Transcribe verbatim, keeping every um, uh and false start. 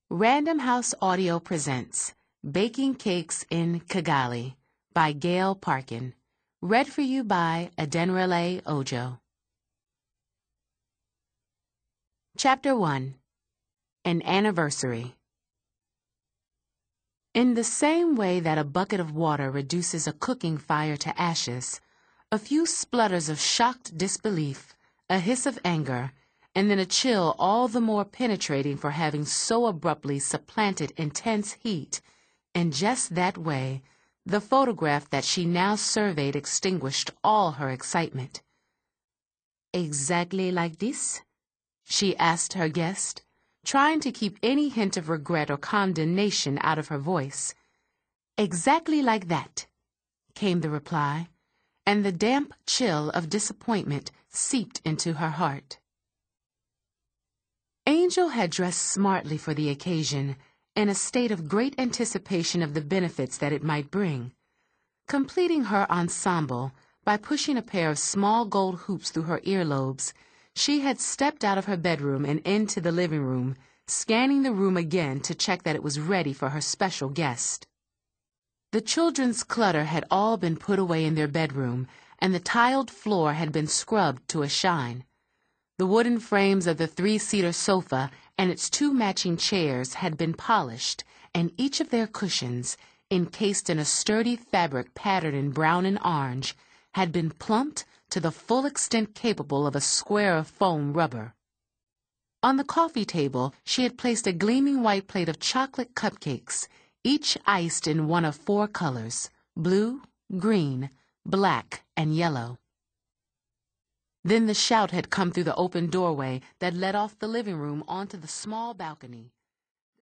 Random House Audio presents Baking Cakes in Kigali by Gail Parkin. Read for you by Adenrele Ojo. Chapter one. An Anniversary. In the same way that a bucket of water reduces a cooking fire to ashes, a few splutters of shocked disbelief, a hiss of anger, and then a chill all the more penetrating for having so abruptly supplanted intense heat, in just that way, the photograph that she now surveyed extinguished all her excitement. "Exactly like this?" she asked her guest, trying to keep any hint of regret or condemnation out of her voice. "Exactly like that," came the reply, and the damp chill of disappointment seeped into her heart. Angel had dressed smartly for the occasion, in a state of great anticipation of the benefits that it might bring, completing her ensemble by pushing a pair of small gold hoops through her earlobes. She had stepped out of her bedroom and into the living room, scanning the room again to check that it was ready for her special guest. The children's clutter had all been put away in their bedroom, and the tiled floor had been scrubbed to a shine. The wooden frames of the three-seater sofa and its two matching chairs had been polished, and each of their cushions, encased in a sturdy fabric patterned in brown and orange, had been plumped to the full extent capable of a square of foam rubber. On the coffee table she had placed a gleaming white plate of chocolate cupcakes, each iced in one of four colors: blue, green, black, and yellow. Then the shout had come through the open doorway that led off the living room onto the small balcony.